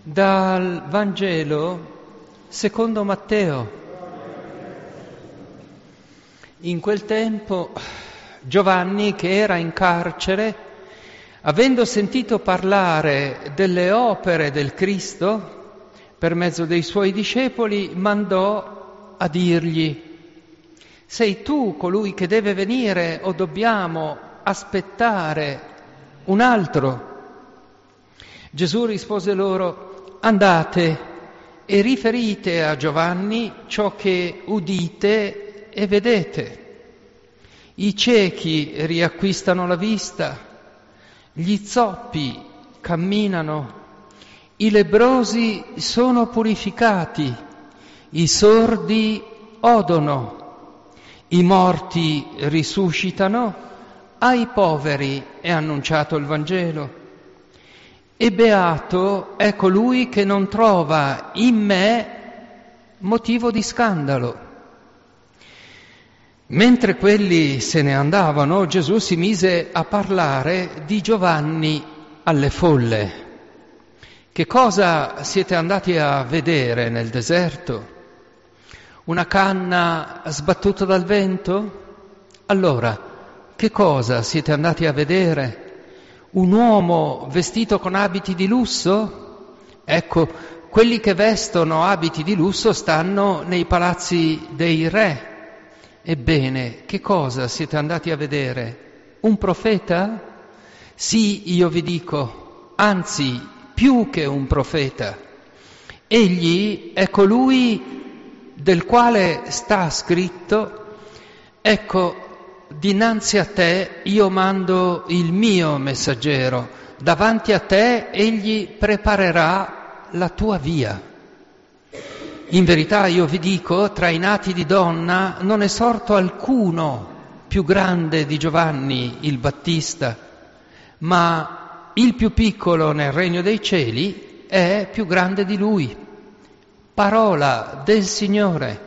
Dal Vangelo secondo Matteo. In quel tempo Giovanni, che era in carcere, avendo sentito parlare delle opere del Cristo per mezzo dei suoi discepoli, mandò a dirgli: sei tu colui che deve venire o dobbiamo aspettare un altro? Gesù rispose loro: andate e riferite a Giovanni ciò che udite e vedete. I ciechi riacquistano la vista, gli zoppi camminano, i lebbrosi sono purificati, i sordi odono, i morti risuscitano, ai poveri è annunciato il Vangelo. E beato è colui che non trova in me motivo di scandalo. Mentre quelli se ne andavano, Gesù si mise a parlare di Giovanni alle folle. Che cosa siete andati a vedere nel deserto? Una canna sbattuta dal vento? Allora, che cosa siete andati a vedere? Un uomo vestito con abiti di lusso? Ecco, quelli che vestono abiti di lusso stanno nei palazzi dei re. Ebbene, che cosa siete andati a vedere? Un profeta? Sì, io vi dico, anzi, più che un profeta. Egli è colui del quale sta scritto: ecco, dinanzi a te io mando il mio messaggero, davanti a te egli preparerà la tua via. In verità io vi dico, tra i nati di donna non è sorto alcuno più grande di Giovanni il Battista, ma il più piccolo nel regno dei cieli è più grande di lui. Parola del Signore.